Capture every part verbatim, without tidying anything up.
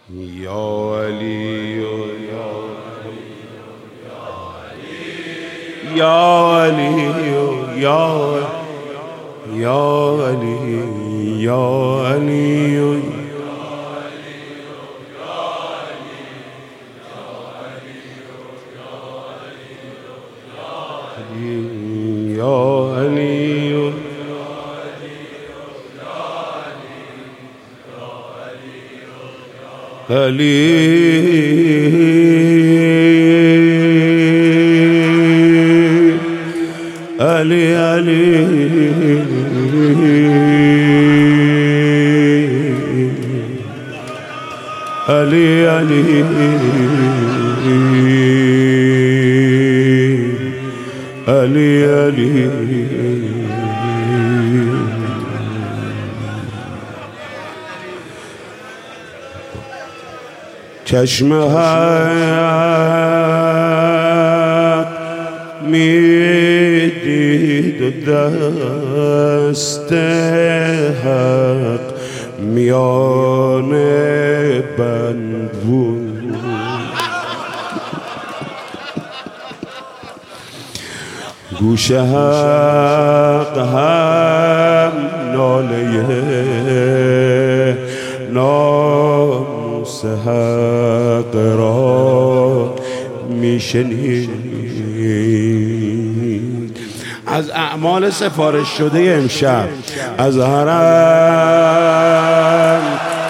یا علی یا علی یا یا علی یا علی یا علی علی علی علی علی علی علی چشم حق میدید و دست حق میان بند بود، گوش حق هم ناله ناموس حق را میشنید. از اعمال سفارش شده امشب از حرم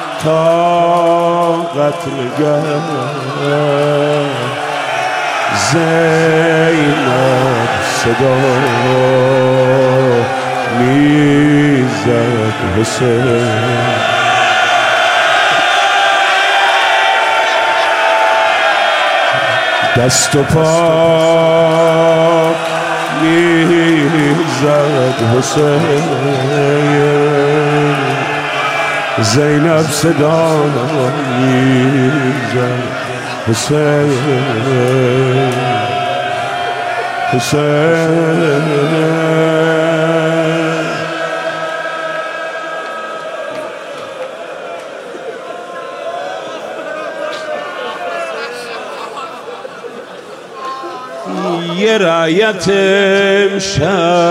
تا قتلگاه زینب صدا میزد حسین، دست و پا میزد حسین، زینب صدا میزد حسین حسین. یه رایت امشب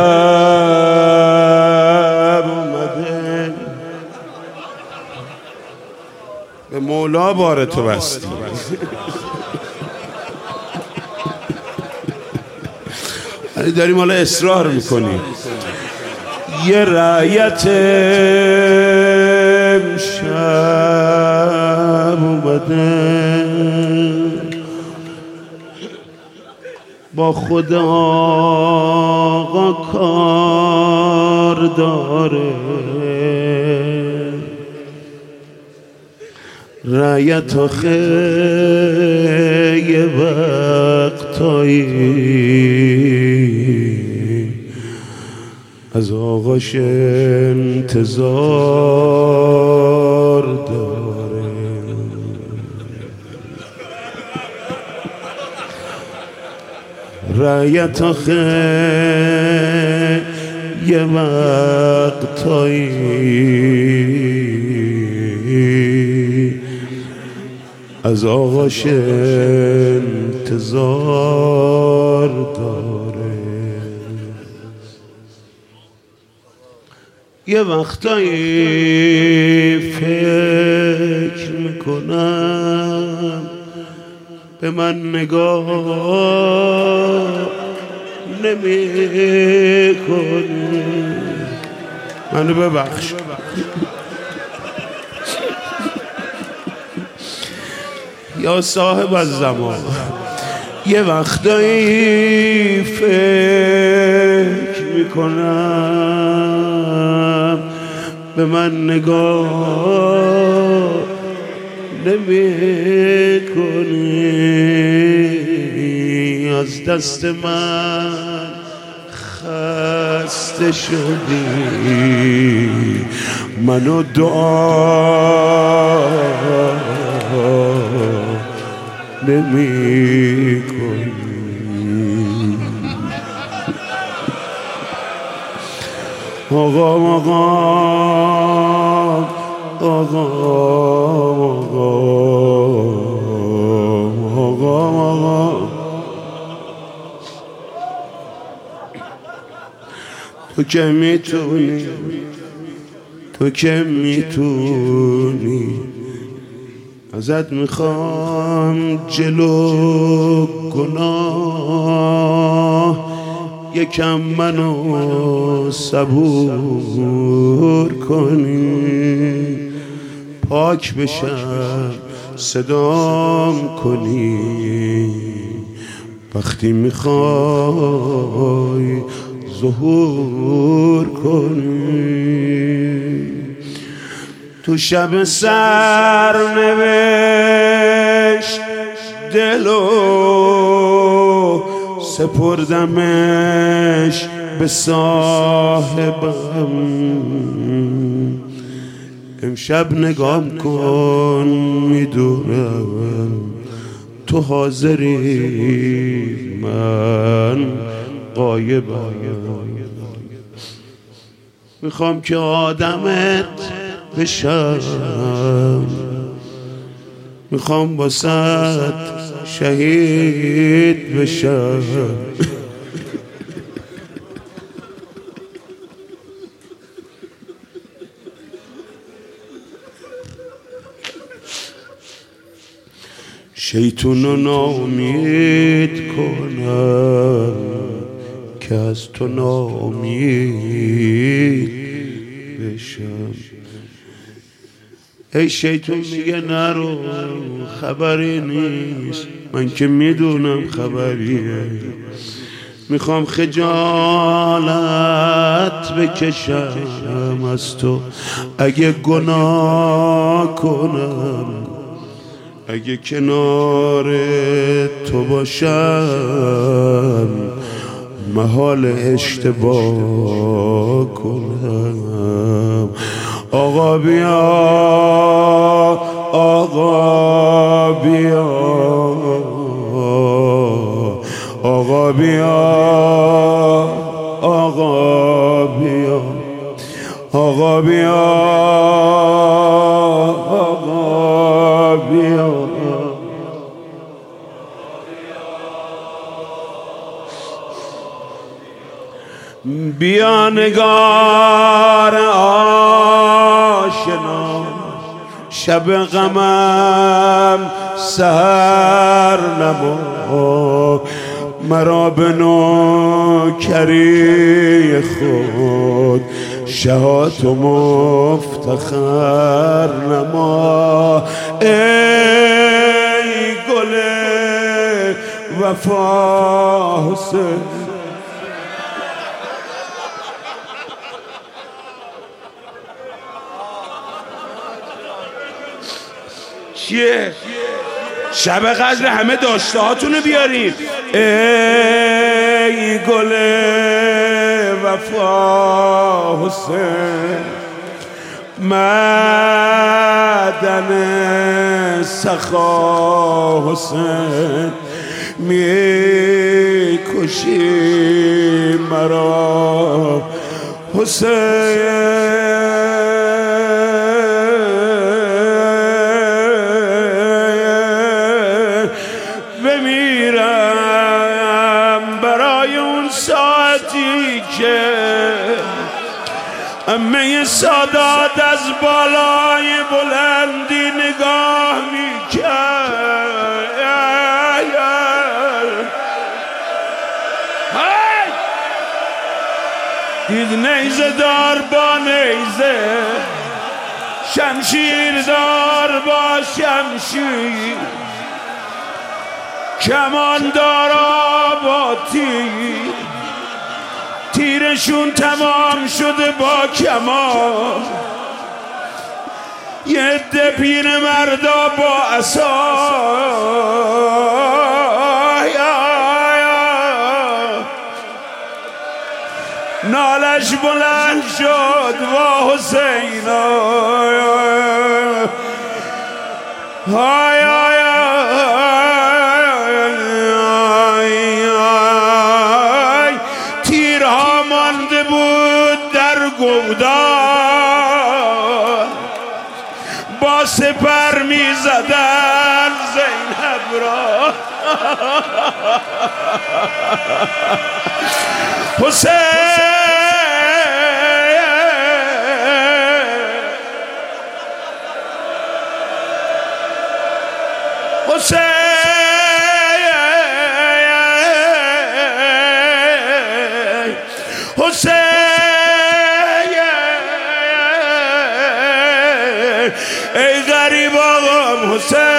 اومده به مولا بار تو بستی، یعنی داریم حالا اصرار میکنی. یه رایت امشب اومده با خدا آقا کار داره، رایت آخه یه وقتایی از آقاش انتظار داره. رایت آخه یه وقتایی از آقاش انتظار داره. یه وقتایی فکر میکنم به من نگاه نمی کنی، منو ببخش. یا صاحب الزمان، یه وقتایی فکر میکنم به من نگاه نمی کنی، از دست من خسته شدی، منو دعا نمی کنی. آقا آقا آقا آقا تو که میتونی، تو که میتونی، ازت میخوام جلو گناه یکم منو صبور کنی، پاک بشم صدام کنی وقتی میخوای ظهور کنی. تو شب سرنوشت دلو سپردمش به صاحبم، امشب نگام کن میدونم تو حاضری من غایبم. میخوام که آدمت بشم، میخوام واسه شهید بشم. شیطونو ناامید کنم که از تو ناامید بشم. ای شیطون میگه نرو، خبری نیست، من که میدونم خبریه. میخوام خجالت بکشم از تو اگه گناه کنم، اگه کنار تو باشم محال اشتباه کنم. آقا بیا، آقا بیا، آقا بیا، آقا بیا، آقا بیا، آقا بیا. بیا نگار آشنا، شب غمم سحر نما، مرا به نوکری خود شهات و مفتخر نما. ای گل وفا حسین، چیه؟ شب قدر همه داشته هاتونو بیارین. ای گل وفا حسین، معدن سخا حسین، می کشی مرا حسین. بمیرم برای اون ساعتی که امه سادات از بالای بلندی نگاه میکرد. دید نیزه دار با نیزه، شمشیر دار با شمشیر، کمان دارا با تیر، تیرشون تمام شده با کمان. یه عده پیر مردا با عصا، نالش بلند شد وا حسین. های های تیرها مانده بود در گودال، با سپر می زدن زینب را. حسین حسین ای غریب آقام حسین